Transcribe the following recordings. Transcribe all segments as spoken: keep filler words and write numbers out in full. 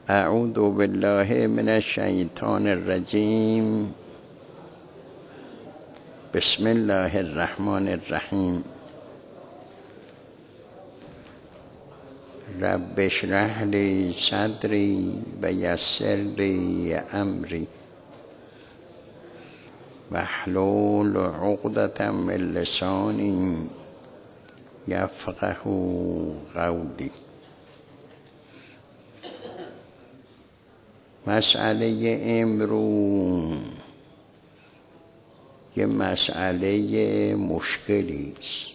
اعوذ بالله من الشیطان الرجیم. بسم الله الرحمن الرحیم. رب اشرح لی صدری و یسر لی امری واحلل عقدة من لسانی یفقه قولی. مسئله امروز یه مسئله مشکلی است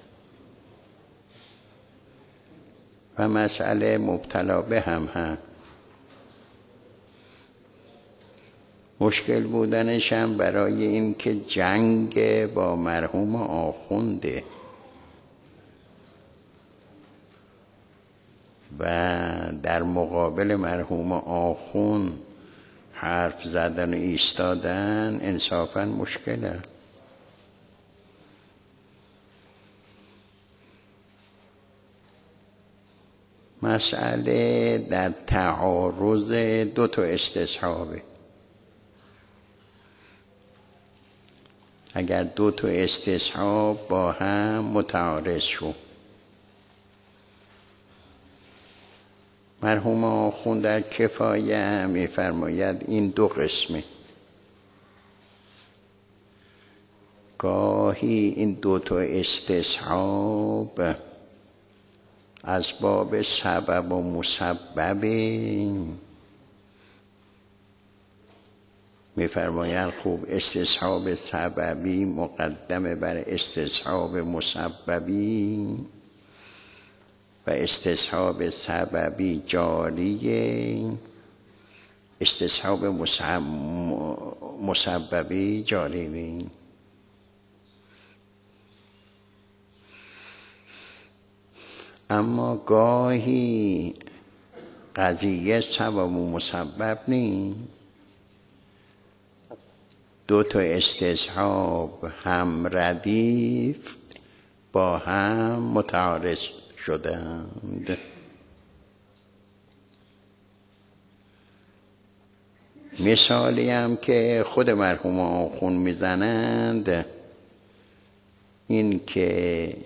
و مسئله مبتلا به هم هست. مشکل بودنش هم برای این که جنگ با مرحوم آخونده و در مقابل مرحوم آخوند حرف زدن و ایستادن انصافاً مشکله. مسئله در تعارض دو تا استصحابه. اگر دو تا استصحاب با هم متعارض شد، مرحوم آخوند در کفایه می فرماید این دو قسمه. گاهی این دو تا استصحاب از باب سبب و مسبب می فرماید خوب استصحاب سببی مقدمه بر استصحاب مسببی و استصحاب سببی جاریه، استصحاب مسببی جاری نیست. اما گاهی قضیه سبب و مسبب نیست، دو تا استصحاب هم ردیف با هم متعارض شدند. مثالی هم که خود مرحوم آخوند میزنند این که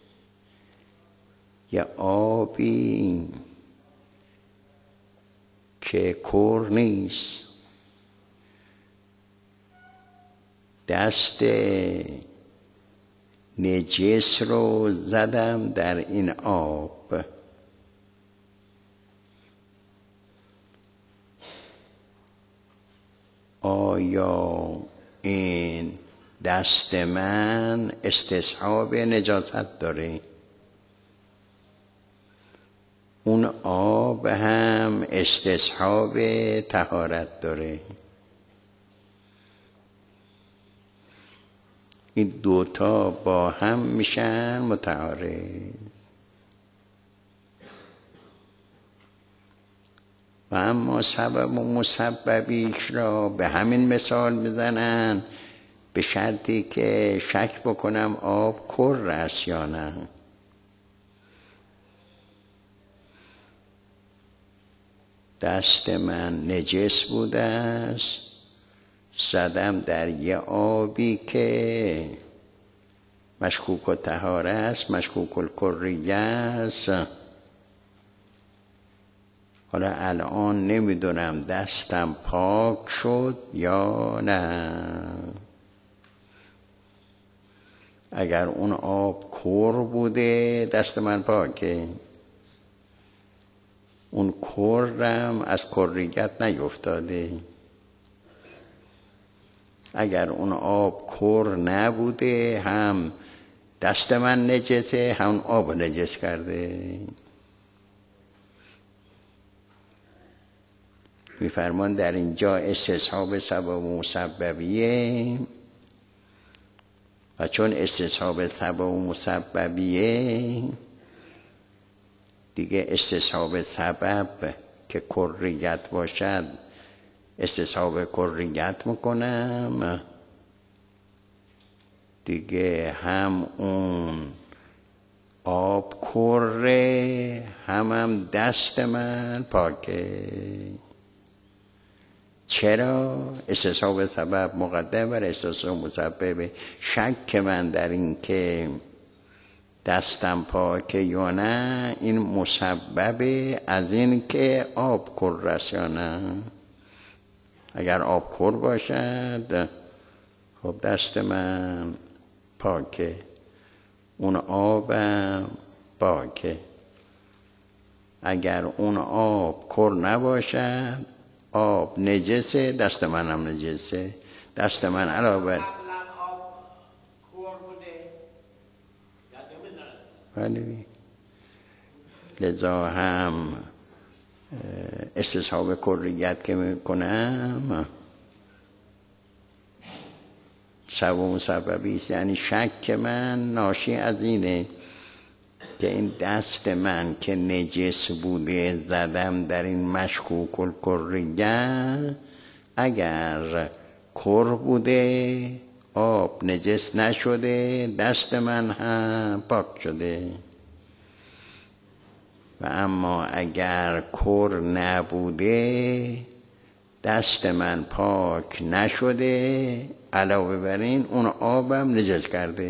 یه آبی که کور نیست دست نجس رو زدم در این آب، آیا این دست من استصحاب نجاست داره؟ اون آب هم استصحاب طهارت داره؟ این دوتا با هم میشن متعارض. و اما سبب و مسببیش را به همین مثال میزنن به شرطی که شک بکنم آب کر است یا نه. دست من نجس بوده است، زدم در یه آبی که مشکوک الطهاره است، مشکوک الکریه است. حالا الان نمیدونم دستم پاک شد یا نه. اگر اون آب کر بوده دست من پاکه، اون کرم از کریت نیفتاده. اگر اون آب کر نبوده هم دست من نجسه هم آب نجس کرده. میفرمان در اینجا استصحاب سبب و مسببیه و چون استصحاب سبب و مسببیه دیگه استصحاب سبب که کریت باشد استصحاب کریت میکنم، دیگه هم اون آب کره هم هم دست من پاکه. چرا؟ استصحاب سبب مقدم بر استصحاب مسبب. شک من در این که دستم پاکه یا نه این مسبب از این که آب کره است یا نه. اگر آب کره باشد خب دست من پاکه، اون آبم پاکه. اگر اون آب کره نباشد آب نجسه، دست منم نجسه. دست من علاوه بر بله لذا هم استصحاب کریت که میکنم سبب و مسببی است. یعنی شک من ناشی از اینه که این دست من که نجس بوده زدم در این مشکوک الکریت، اگر کر بوده آب نجس نشده دست من هم پاک شده. و اما اگر کر نبوده دست من پاک نشده، علاوه بر این اون آبم نجس کرده.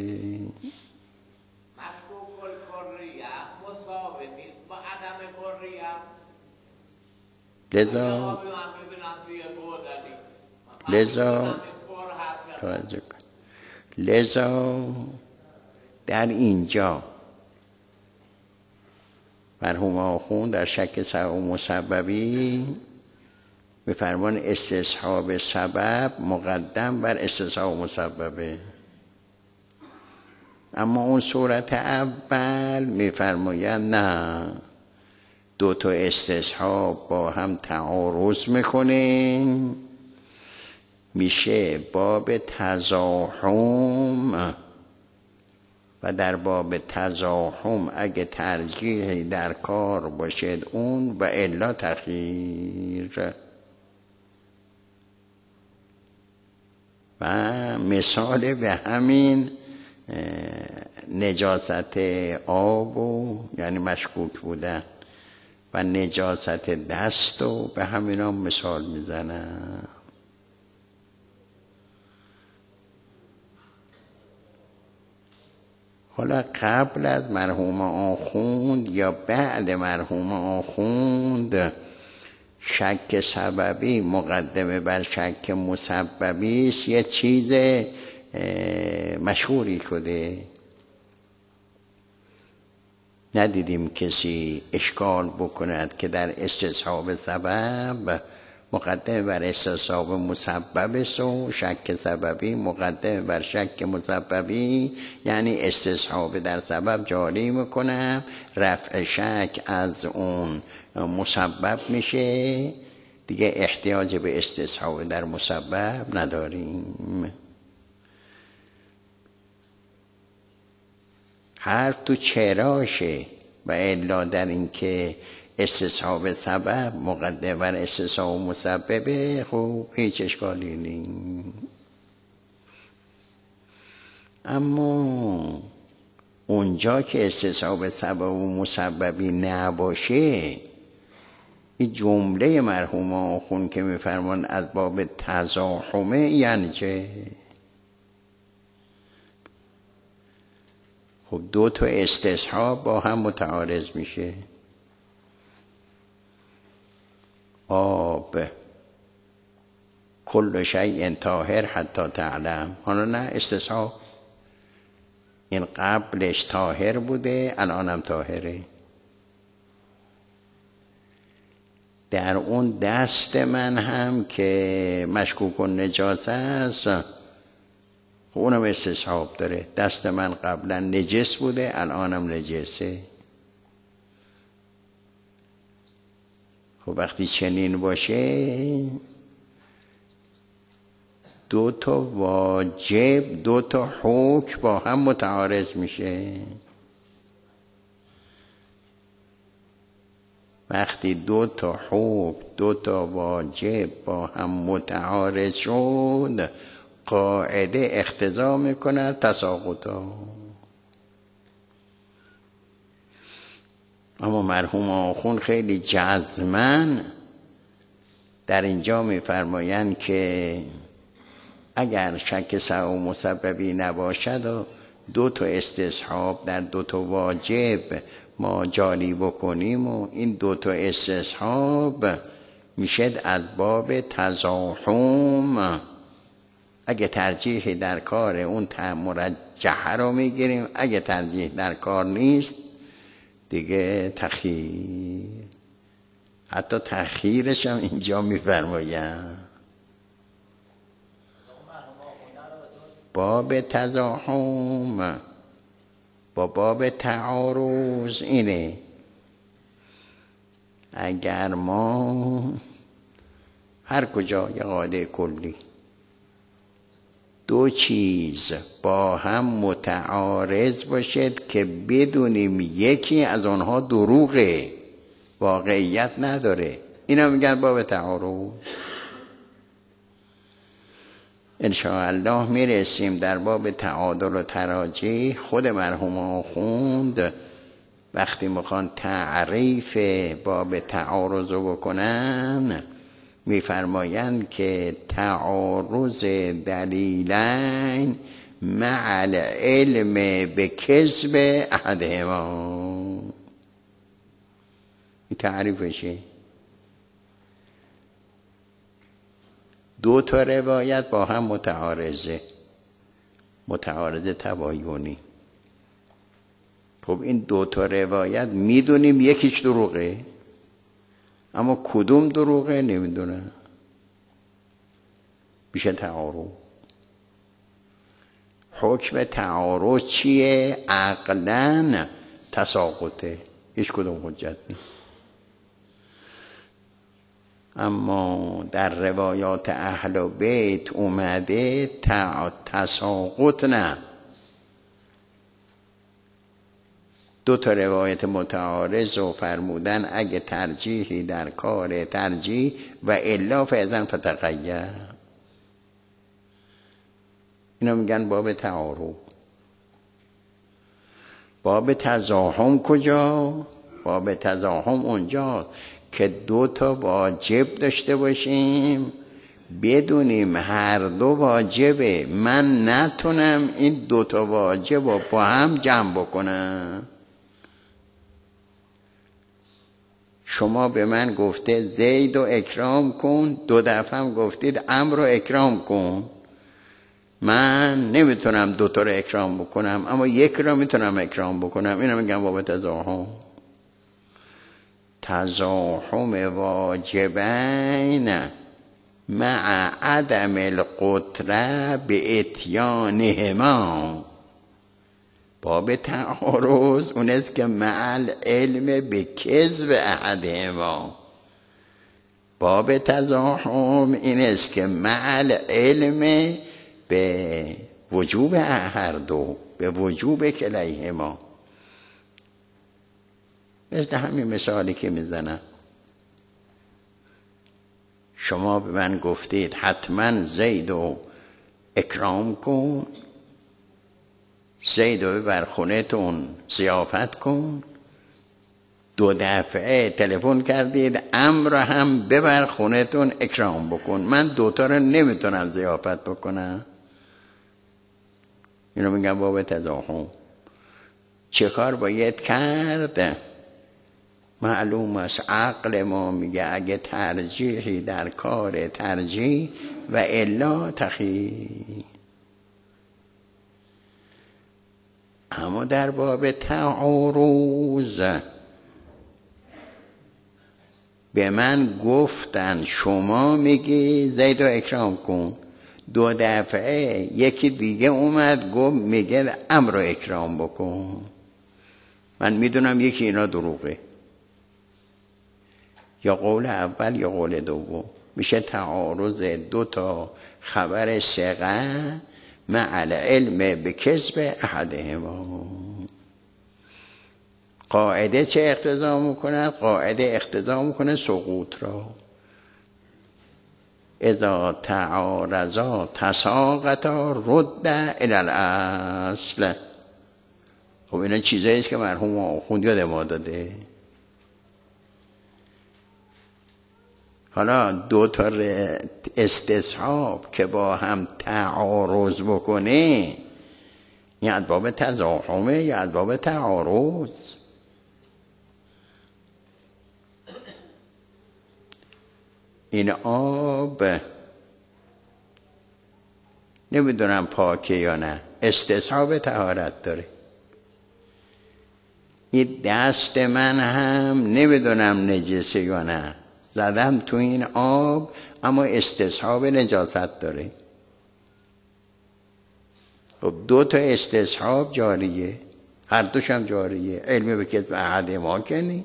مشکوک الکریه مساوی نیست با عدم کریه. لذا لذا توجه کن. لذا در اینجا مرحوم آخوند در شک سبب و مسببی می‌فرمان استصحاب سبب مقدم بر استصحاب مسببه. اما اون صورت اول می‌فرمایند نه، دو تا استصحاب با هم تعارض میکنه، میشه باب تزاحم، و در باب تزاحم اگه ترجیحی در کار باشد اون و الا تخییر. و مثال به همین نجاست آب و یعنی مشکوک بودن و نجاست دست و به همین هم مثال میزنم. حالا قبل از مرحوم آخوند یا بعد مرحوم آخوند شک سببی مقدمه بر شک مسببی است، یه چیز مشهوری شده. ندیدیم کسی اشکال بکند که در استصحاب سبب مقدمه بر استصحاب مسبب است و شک سببی مقدمه بر شک مسببی، یعنی استصحاب در سبب جاری میکنم، رفع شک از اون مسبب میشه، دیگه احتیاج به استصحاب در مسبب نداریم. حرف تو چراشه و الا در این که استصحاب سبب مقدم بر استصحاب مسببه، خب هیچ اشکالی نیست. اما اونجا که استصحاب سبب و مسببی نباشه، این جمله مرحوم آخوند که میفرمان از باب تزاحمه یعنی چه؟ خب دو تا استصحاب با هم متعارض میشه. آب کل شیء طاهر حتی تعلم، حالا نه استصحاب، این قبلش طاهر بوده الانم طاهره. در اون دست من هم که مشکوک نجاست است، خب اونم استصحاب داره. دست من قبلا نجس بوده الانم نجسه. خب وقتی چنین باشه دو تا واجب دو تا حکم با هم متعارض میشه. وقتی دو تا حکم دو تا واجب با هم متعارض شد، قاعده اقتضا میکنه تساقطا. اما مرحوم آخوند خیلی جزمن در اینجا میفرمایند که اگر شک سبب و مسببی نباشد و دو تا استصحاب در دو تا واجب ما جاری بکنیم و این دو تا استصحاب میشد از باب تزاحم. اگه ترجیحی در کار اون مرجحه رو میگیریم، اگه ترجیح در کار نیست دیگه تخییر. حتی تخییرش هم اینجا میفرمایم باب تزاحم با باب تعارض اینه. اگر ما هر کجا یه قاعده کلی دو چیز با هم متعارض باشد که بدونیم یکی از آنها دروغه، واقعیت نداره، اینا میگن باب تعارض. انشاءالله میرسیم در باب تعادل و تراجیح. خود مرحوم آخوند وقتی میخوان تعریف باب تعارض رو بکنن میفرمایند که تعارض دلیلین مع العلم به کذب احدهما. این تعریفشه. دو تا روایت با هم متعارضه، متعارض تباینی. خب این دو تا روایت میدونیم یکیش دروغه، اما کدوم دروغه نمیدونه، میشه تعارض. حکم تعارض چیه؟ عقلاً تساقطه، هیچ کدوم حجت نیست. اما در روایات اهل بیت اومده تساقط نه. دو تا روایت متعارض و فرمودن اگه ترجیحی در کار ترجیح و الا فاذن فتغیر. اینا میگن باب تعارض. باب تزاحم کجا؟ باب تزاحم اونجاست که دو تا واجب داشته باشیم، بدونیم هر دو واجبه، من نتونم این دو تا واجب رو با هم جمع بکنم. شما به من گفته زید رو اکرام کن، دو دفعه هم گفتید عمرو رو اکرام کن. من نمیتونم دو تا رو اکرام بکنم، اما یک رو میتونم اکرام بکنم. اینو میگم باب تزاحم. تزاحم واجبین مع عدم القدره به اتیانهما. باب تعارض اون است که مع العلم به کذب احدهما. باب تزاحم این است که مع العلم به وجوب هر دو، به وجوب کلیهما. مثل همین مثالی که میزنم، شما به من گفتید حتما زید رو اکرام کن، زید رو ببر خونه‌تون ضیافت کن. دو دفعه تلفن کردید عمرو هم ببر خونه‌تون اکرام بکن. من دوتا رو نمیتونم ضیافت بکنم. اینو میگم باب تزاحم. چه کار باید کرد؟ معلوم است عقل ما میگه اگه ترجیحی در کار ترجیح و الا تخییر. اما در باب تعارض به من گفتن شما میگی زید رو اکرام کن، دو دفعه یکی دیگه اومد گفت میگه عمرو رو اکرام بکن. من میدونم یکی اینا دروغه، یا قول اول یا قول دوم. میشه تعارض دو تا خبر ثقه مع العلم به کذب احدهما. قاعده چه اقتضا میکنه؟ قاعده اقتضا میکنه سقوط را. اذا تعارضا تساقطا رد الی الاصل. خب اینا چیزاییست که مرحوم آخوند یاد ما داده. حالا دو تا استصحاب که با هم تعارض بکنه، یا از باب تزاحمه یا از باب تعارض. این آب نمیدونم پاکه یا نه، استصحاب طهارت داره. این دست من هم نمیدونم نجسه یا نه، زدم تو این آب اما استصحاب نجاست داره. خب دو تا استصحاب جاریه، هر دوش هم جاریه. علم به کتب احد ما کنی،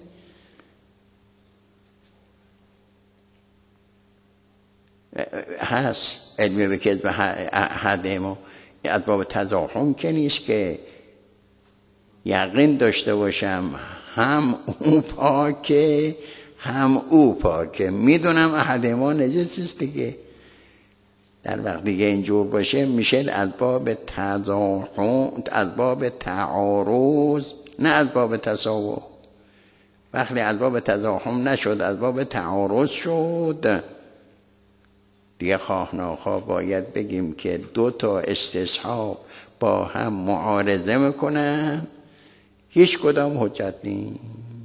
هست علم به کتب احد ما. از باب تزاحم که نیست که یقین داشته باشم هم او پاکه هم او پاکه. میدونم احد ما نجس است دیگه. در وقت دیگه اینجور باشه میشه از باب تزاحم، از باب تعارض، نه از باب تساوی. وقتی از باب تزاحم نشد، از باب تعارض شد، دیگه خواه ناخواه باید بگیم که دو تا استصحاب با هم معارضه میکنن، هیچ کدام حجت نیست.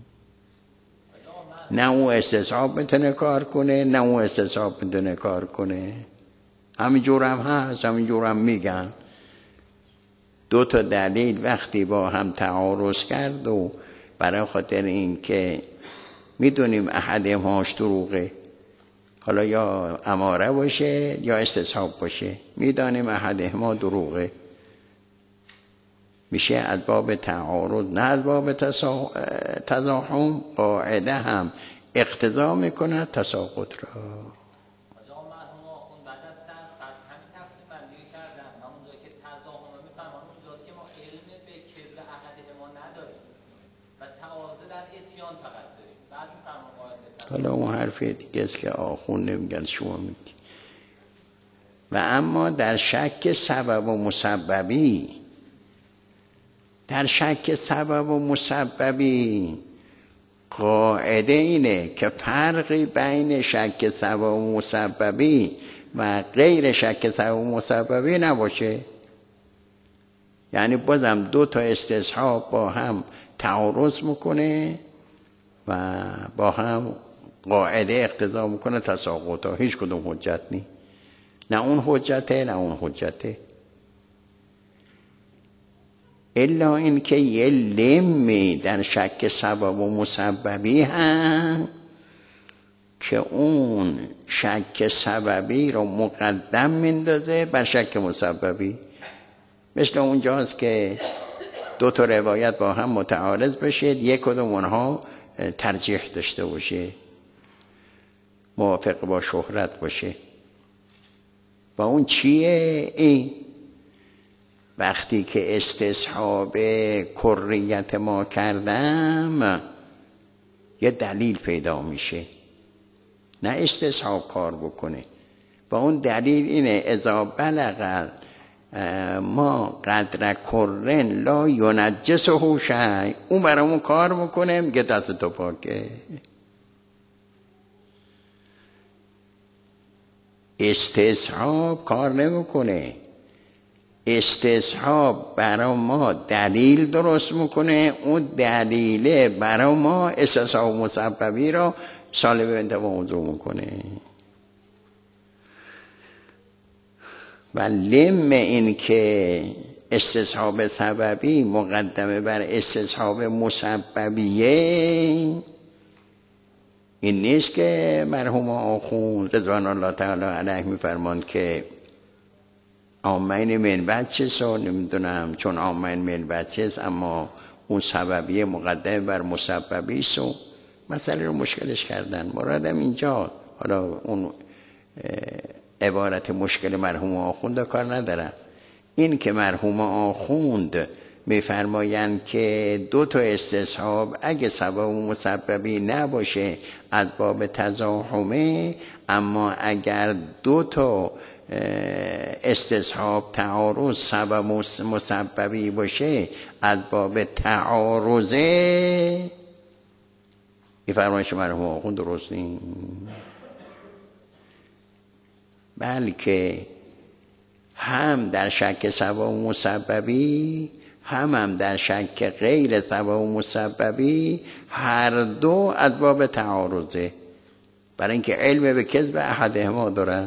نه اون استصحاب میتونه کار کنه نه اون استصحاب میتونه کار کنه. همینجور هم هست، همینجور هم میگن. دو تا دلیل وقتی با هم تعارض کرد و برای خاطر این که میدونیم احدهماش دروغه، حالا یا اماره باشه یا استصحاب باشه، میدانیم احدهما دروغه، میشه از باب تعارض نه از باب تزاحم. قاعده هم اقتضا میکنه تساقط را. حالا اون حرفی دیگه است که آخون نمیگن شما میگی. و اما در شک سبب و مسببی، در شک سبب و مسببی قاعده اینه که فرقی بین شک سبب و مسببی و غیر شک سبب و مسببی نباشه. یعنی بازم دو تا استصحاب با هم تعارض میکنه و با هم قاعده اقتضا میکنه تساقط ها. هیچ کدوم حجت نی، نه اون حجته نه اون حجته. الا این که یه لمی در شک سبب و مسببی هم که اون شک سببی رو مقدم میندازه بر شک مسببی. مثل اونجاست که دو تا روایت با هم متعارض بشه، یک کدوم اونها ترجیح داشته باشه، موافق با شهرت باشه. و اون چیه؟ این وقتی که استصحاب کریت ما کردم یه دلیل پیدا میشه، نه استصحاب کار بکنه. و اون دلیل اینه اذا بلغ ما قدر کرن لا ینجسه شیء، اون برامون کار میکنه، میگه دست تو پاکه. استصحاب کار نمیکنه. استصحاب برای ما دلیل درست میکنه، اون دلیله برای ما استصحاب مسببی رو سالب انتفاع موضوع میکنه. و لم این که استصحاب سببی مقدمه بر استصحاب مسببیه، این نیست که مرحوم آخوند رضوان الله تعالی علیه میفرماند که آمین من بچه و نمیدونم چون آمین من بچه است اما اون سببیه مقدمه بر مسببی است و مسئله رو مشکلش کردن. مرادم اینجا، حالا اون عبارت مشکل مرحوم آخوند کار ندارم، این که مرحوم آخوند میفرمایند که دو تا استصحاب اگه سبب و مسببی نباشه از باب تزاحمه، اما اگر دو تا استصحاب تعارض سبب و مسببی باشه از باب تعارضه. این فرمایش مرحوم آخوند درست نیست. بلکه هم در شک سبب و مسببی هم هم در شک غیر سبب و مسببی هر دو از باب تعارضه، برای اینکه علم به کذب احدهما داره.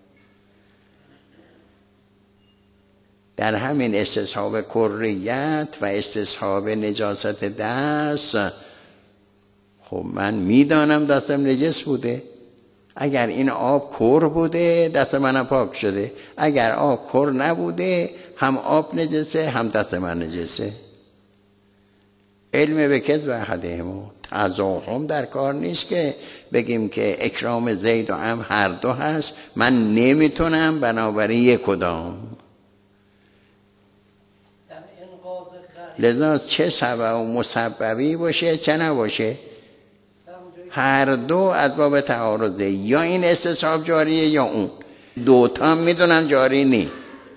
در همین استصحاب کریت و استصحاب نجاست دست، خب من میدانم دستم نجس بوده، اگر این آب کر بوده دست منم پاک شده، اگر آب کر نبوده هم آب نجسه هم دست من نجسه. علم به کذب احدهما، تزاحم در کار نیست که بگیم که اکرام زید و عمرو هر دو هست، من نمیتونم بنابراین یک کدام. لذا چه سبب و مسببی باشه چه نباشه هر دو از باب تعارضه، یا این استصحاب جاریه یا اون، دوتا هم میدونم جاری نی.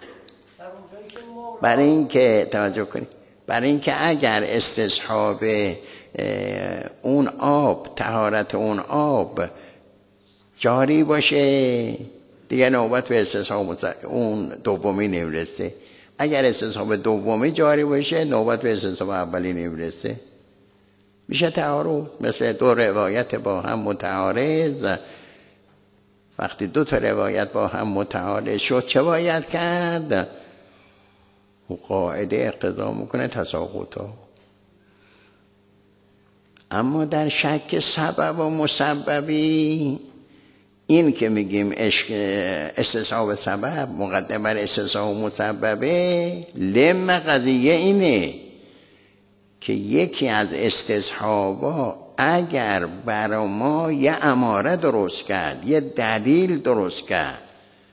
برای اینکه توجه کنید، برای اینکه اگر استصحاب اون آب، طهارت اون آب جاری باشه دیگه نوبت به استصحاب اون دومی نمیرسه. اگر استصحاب دومی جاری باشه نوبت به استصحاب اولی نمیرسه، میشه تعارض. مثل دو روایت با هم متعارض، وقتی دو تا روایت با هم متعارض شد چه باید کرد؟ قاعده اقتضا میکنه تساقطا. اما در شک سبب و مسببی، این که میگیم استصحاب سبب مقدم بر استصحاب مسببه، لم قضیه اینه که یکی از استصحابا اگر برا ما یه اماره درست کرد، یه دلیل درست کرد،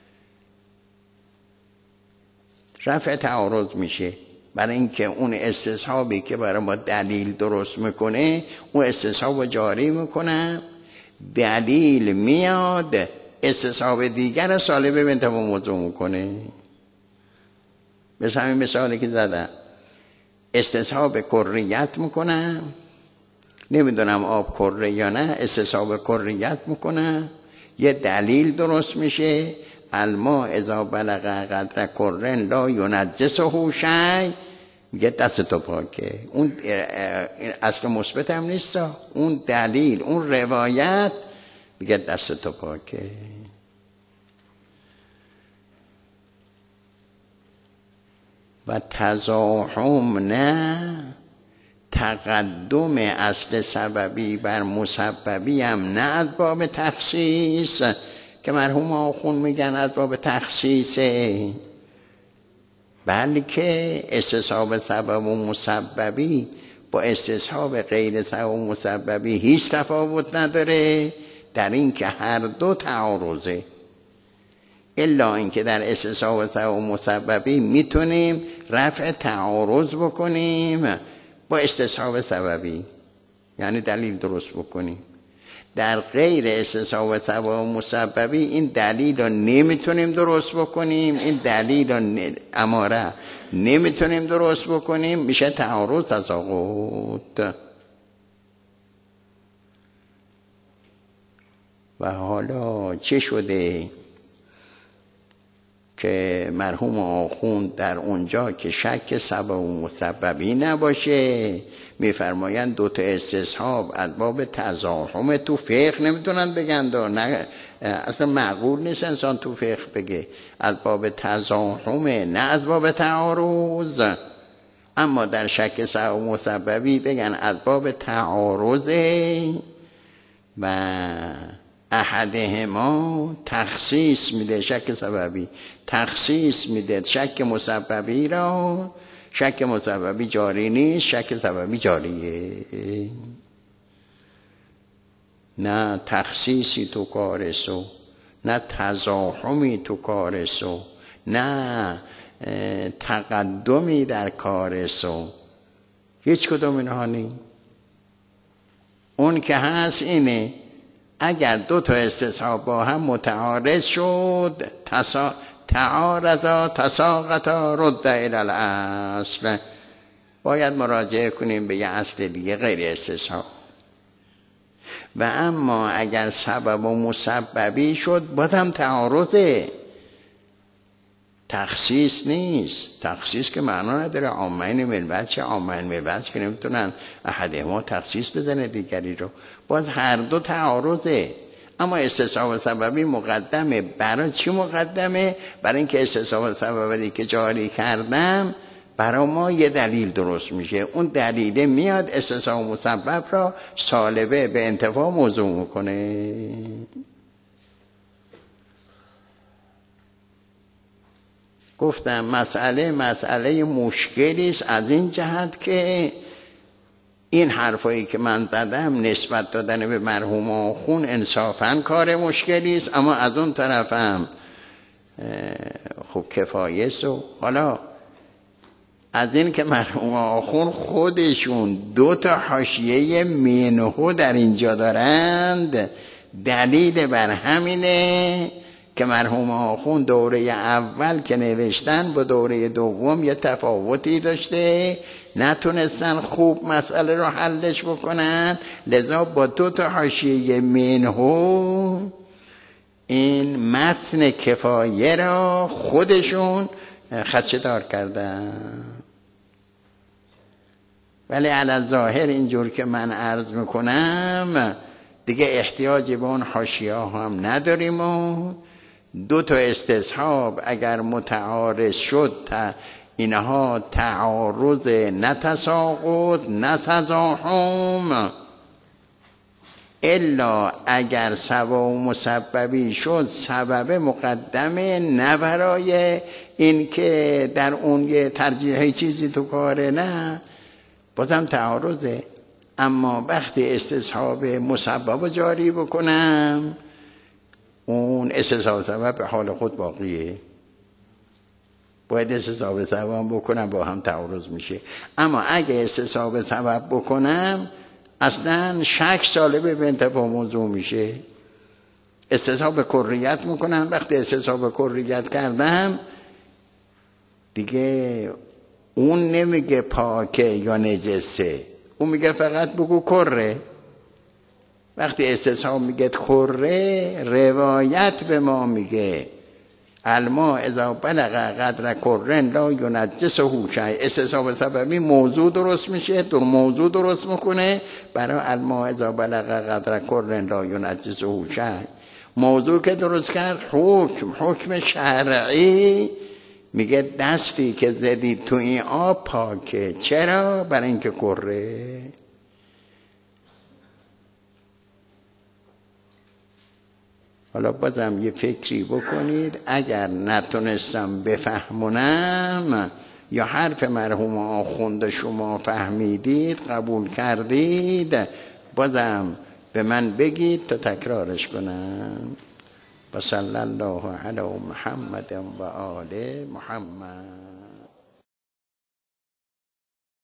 رفع تعارض میشه. برای اینکه اون استصحابی که برای ما دلیل درست میکنه اون استصحاب جاری میکنه، دلیل میاد استصحاب دیگر سالبه به انتفاع موضوع میکنه. مثل همین مثالی که زدم، استصحاب کریت میکنم، نمیدونم آب کره یا نه، استصحاب کریت میکنم، یه دلیل درست میشه، الماء اذا بلغ قدر کرن لا ینجسه شیء، میگه دست تو پاکه. اون اصل مثبت هم نیست، اون دلیل، اون روایت میگه دست تو پاکه. و تزاحم نه، تقدم اصل سببی بر مسببی هم نه از باب تخصیص که مرحوم آخون میگن از باب تخصیصه، بلکه استصحاب سبب و مسببی با استصحاب غیر سبب و مسببی هیچ تفاوت نداره در این که هر دو تعارضه، الا اینکه در استصحاب سبب و مسببی میتونیم رفع تعارض بکنیم با استصحاب سببی، یعنی دلیل درست بکنیم. در غیر استصحاب سبب و مسببی این دلیل رو نمیتونیم درست بکنیم، این دلیل رو اماره نمیتونیم درست بکنیم، میشه تعارض، تساقط. و حالا چه شده که مرحوم آخوند در اونجا که شک سبب و مسببی نباشه میفرمایند دو تا استصحاب از باب تزاحم تو فقه نمیتونن بگن، نه اصلا معقول نیست انسان تو فقه بگه از باب تزاحم نه از باب تعارض، اما در شک سبب و مسببی بگن از باب تعارضه و احدهما تخصیص میده، شک سببی تخصیص میده شک مسببی را، شک مسببی جاری نیست، شک سببی جاریه. نه تخصیصی تو کارسو، نه تزاحمی تو کارسو، نه تقدمی در کارسو، هیچ کدوم اینها نی. اون که هست اینه اگر دو تا استصحاب با هم متعارض شد، تسا... تعارضا تساقطا رد الی الاصل، باید مراجعه کنیم به یه اصل دیگه غیر استصحاب. و اما اگر سبب و مسببی شد بازم تعارضه، تخصیص نیست. تخصیص که معنا نداره. عامین ملت چه عامین ملت که نمیتونن احدهما تخصیص بزنه دیگری رو، باز هر دو تعارضه. اما استصحاب سببی مقدمه. برای چی مقدمه؟ برای اینکه استصحاب سببی که جاری کردم برای ما یه دلیل درست میشه، اون دلیله میاد استصحاب مسبب را سالبه به انتفاع موضوع میکنه. گفتم مسئله مسئله مشکلی است از این جهت که این حرفایی که من زدم نسبت دادن به مرحوم آخون انصافاً کار مشکلی است، اما از اون طرفم خب کفایه است. و حالا از این که مرحوم آخون خودشون دو تا حاشیه منهو در اینجا دارند، دلیل بر همینه که مرحوم آخون دوره اول که نوشتن با دوره دوم یه تفاوتی داشته، نتونستن خوب مسئله رو حلش بکنن، لذا با دو تا حاشیه منهو این متن کفایه را خودشون خدشه دار کردن. ولی علی ظاهر اینجور که من عرض میکنم دیگه احتیاجی به اون حاشیه هم نداریم و دو تا استصحاب اگر متعارض شد تا اینها تعارض نه تساقط نه تزاحم، الا اگر سبب و مسببی شد سبب مقدمه، نه برای این که در اون یه ترجیحی چیزی تو کاره، نه بازم تعارضه. اما وقتی استصحاب مسبب جاری بکنم اون استصحاب سبب به حال خود باقیه، باید استصحاب سبب بکنم با هم تعارض میشه. اما اگه استصحاب سبب بکنم اصلا شک سالب به انتفاع موضوع میشه. استصحاب کریت میکنم، وقتی استصحاب کریت کردم دیگه اون نمیگه پاکه یا نجسه، اون میگه فقط بگو کره. وقتی استصحاب میگه کره، روایت به ما میگه الماء اذا بلغ قدر کرن لا ینجسه شیء. استصحاب سببی موضوع درست میشه، در موضوع درست میکنه برای الماء اذا بلغ قدر کرن لا ینجسه شیء. موضوع که درست کرد حکم حکم شرعی میگه دستی که زدید تو این آب پاکه. چرا؟ برای اینکه کره. حالا بازم یه فکری بکنید، اگر نتونستم بفهمونم یا حرف مرحوم آخوند شما فهمیدید قبول کردید، بازم به من بگید تا تکرارش کنم. و صلی الله علی محمد و آل محمد.